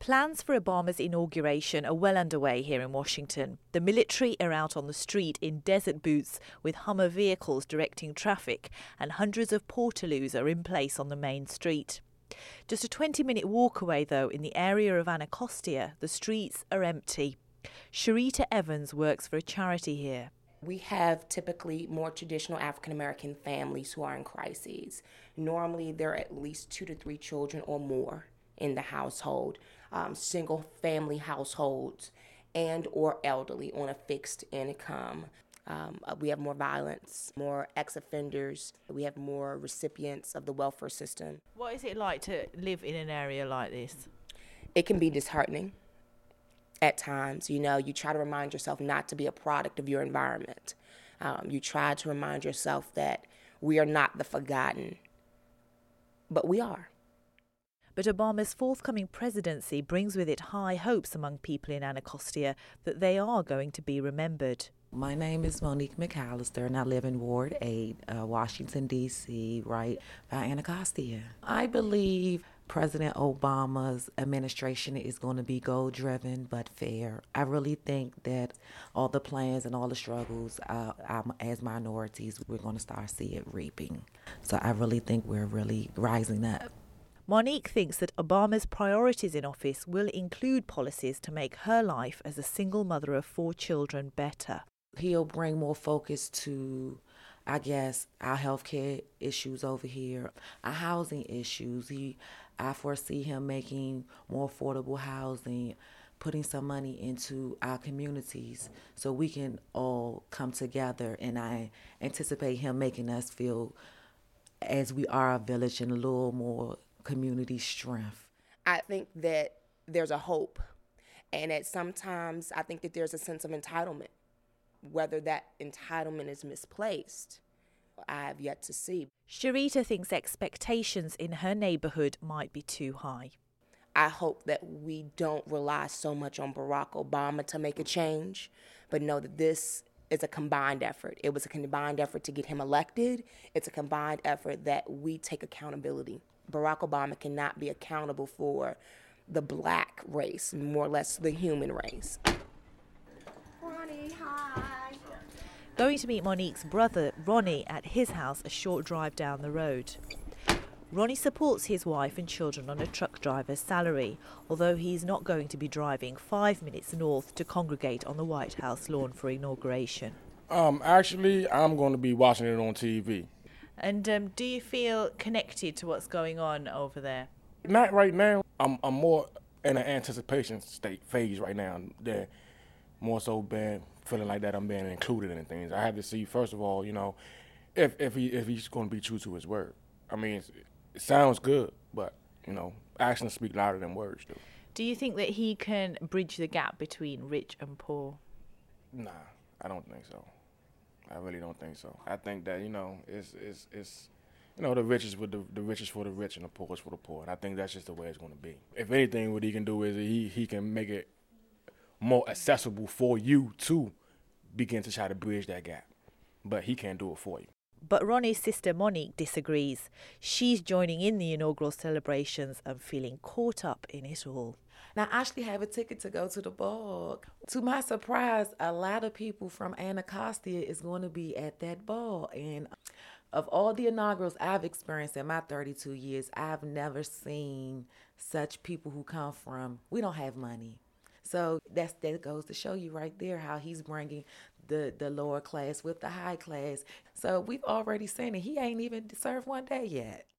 Plans for Obama's inauguration are well underway here in Washington. The military are out on the street in desert boots with Hummer vehicles directing traffic, and hundreds of portaloos are in place on the main street. Just a 20-minute walk away, though, in the area of Anacostia, the streets are empty. Sharita Evans works for a charity here. We have typically more traditional African-American families who are in crises. Normally, there are at least 2 to 3 children or more in the household, single family households, and or elderly on a fixed income. We have more violence, more ex-offenders. We have more recipients of the welfare system. What is it like to live in an area like this? It can be disheartening at times. You try to remind yourself not to be a product of your environment. You try to remind yourself that we are not the forgotten, but we are. But Obama's forthcoming presidency brings with it high hopes among people in Anacostia that they are going to be remembered. My name is Monique McAllister, and I live in Ward 8, Washington, D.C., right by Anacostia. I believe President Obama's administration is going to be goal-driven but fair. I really think that all the plans and all the struggles as minorities, we're going to start see it reaping. So I really think we're really rising up. Monique thinks that Obama's priorities in office will include policies to make her life as a single mother of 4 children better. He'll bring more focus to, I guess, our healthcare issues over here, our housing issues. I foresee him making more affordable housing, putting some money into our communities so we can all come together, and I anticipate him making us feel as we are a village and a little more community strength. I think that there's a hope, and that sometimes I think that there's a sense of entitlement. Whether that entitlement is misplaced, I have yet to see. Sharita thinks expectations in her neighborhood might be too high. I hope that we don't rely so much on Barack Obama to make a change, but know that this is a combined effort. It was a combined effort to get him elected. It's a combined effort that we take accountability. Barack Obama cannot be accountable for the black race, more or less the human race. Ronnie, hi. Going to meet Monique's brother, Ronnie, at his house a short drive down the road. Ronnie supports his wife and children on a truck driver's salary, although he's not going to be driving 5 minutes north to congregate on the White House lawn for inauguration. Actually, I'm going to be watching it on TV. And do you feel connected to what's going on over there? Not right now. I'm more in an anticipation phase right now. That more so feeling like that I'm being included in things. I have to see, first of all, if he's going to be true to his word. I mean, it sounds good, but actions speak louder than words do. Do you think that he can bridge the gap between rich and poor? Nah, I don't think so. I really don't think so. I think that it's the richest with the richest for the rich and the poorest for the poor. And I think that's just the way it's going to be. If anything, what he can do is he can make it more accessible for you to begin to try to bridge that gap. But he can't do it for you. But Ronnie's sister Monique disagrees. She's joining in the inaugural celebrations and feeling caught up in it all. Now, I actually have a ticket to go to the ball. To my surprise, a lot of people from Anacostia is going to be at that ball. And of all the inaugurals I've experienced in my 32 years, I've never seen such people who come from, we don't have money. So that goes to show you right there how he's bringing the lower class with the high class. So we've already seen it. He ain't even served one day yet.